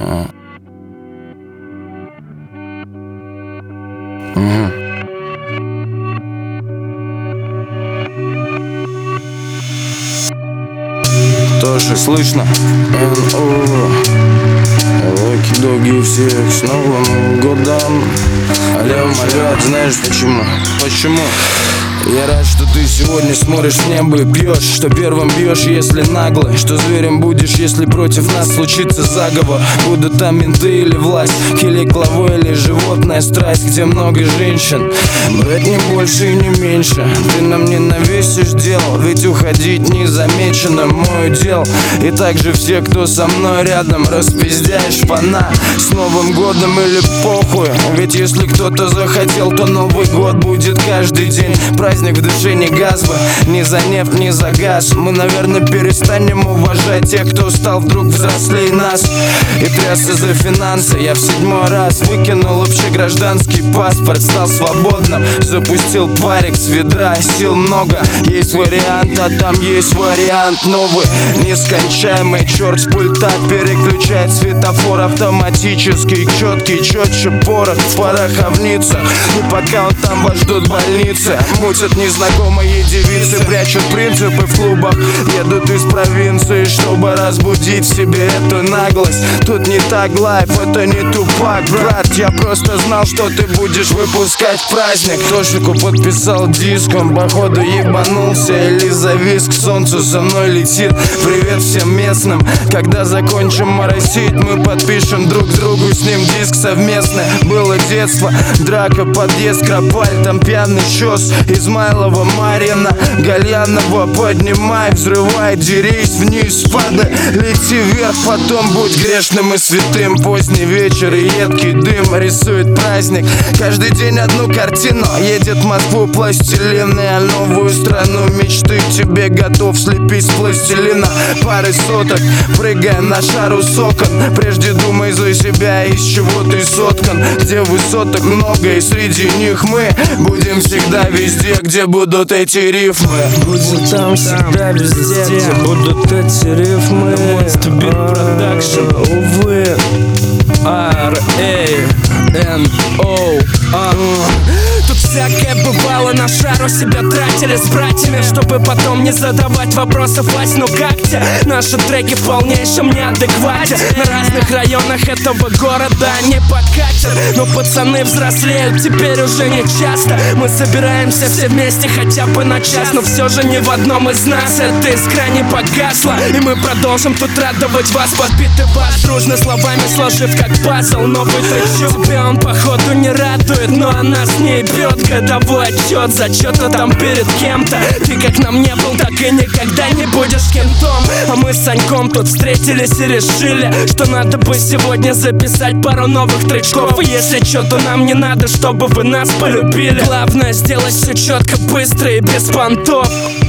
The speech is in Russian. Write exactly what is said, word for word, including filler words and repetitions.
А. Угу. Тоже слышно. Локи-доги всех с Новым годом. Алло, алло, знаешь почему? Почему? Я рад, что ты сегодня смотришь в небо и пьешь, что первым бьешь, если нагло, что зверем будешь, если против нас случится заговор. Будут там менты или власть, или главой, или животная страсть, где много женщин. Брать не больше и не меньше. Ты нам не навесишь дел, ведь уходить незамеченным мой удел. И также все, кто со мной рядом, распиздяешь шпана. С Новым годом или похуй, ведь если кто-то захотел, то Новый год будет каждый день. Праздник в душе не газ бы, ни за нефть, ни за газ. Мы, наверное, перестанем уважать тех, кто стал вдруг взрослее нас и трясся за финансы. Я в седьмой раз выкинул общегражданский паспорт, стал свободным, запустил парик с ведра. Сил много, есть вариант, а там есть вариант новый, нескончаемый. Черт с пульта переключает светофор автоматический, четкий, четче порох в пороховнице. И пока он там вас ждут больницы, мутят незнакомые девицы, прячут принципы в клубах, едут из провинции, чтобы разбудить в себе эту наглость. Тут не так лайф, это не Тупак, брат. Я просто знал, что ты будешь выпускать праздник. Тошику подписал диск, он походу ебанулся или завис к солнцу, со мной летит. Привет всем местным, когда закончим моросить, мы подпишем друг другу с ним диск совместный. Было детство, драка, подъезд, кропаль, там пьяный чёс. Измайлова, Марина, Гальянова, поднимай, взрывай, дерись вниз, падай, лети вверх, потом будь грешным и святым. Поздний вечер и едкий дым рисует праздник. Каждый день одну картину, едет в Москву пластилин. Я новую страну мечты тебе готов слепить с пластилина. Пары соток, прыгая на шару с окон. Прежде думай за себя, из чего ты соткан. Где высоток много, и среди них мы будем всегда везде, где будут эти рифмы. Будем там всегда везде, где будут эти рифмы. Monster Beat Production. Увы. Ар Эй Эн Оу. Тут всякое бывало, на шару себя тратили с братьями, чтобы потом не задавать вопросов: Вась, ну как тебе? Наши треки в полнейшем неадеквате. На разных районах этого города они покатят, но пацаны взрослеют теперь уже не часто. Мы собираемся все вместе хотя бы на час, но все же ни в одном из нас эта искра не погасла. И мы продолжим тут радовать вас, подбитый бас, дружно словами сложив как пазл новый тречок. Тебя он походу не радует, но она с ней бьет. Годовой отчет, зачета там перед кем-то. Ты как нам не был, так и никогда не будешь кентом. А мы с Саньком тут встретились и решили, что надо бы сегодня записать пару новых тречков. И если чё, то нам не надо, чтобы вы нас полюбили. Главное сделать все четко, быстро и без понтов.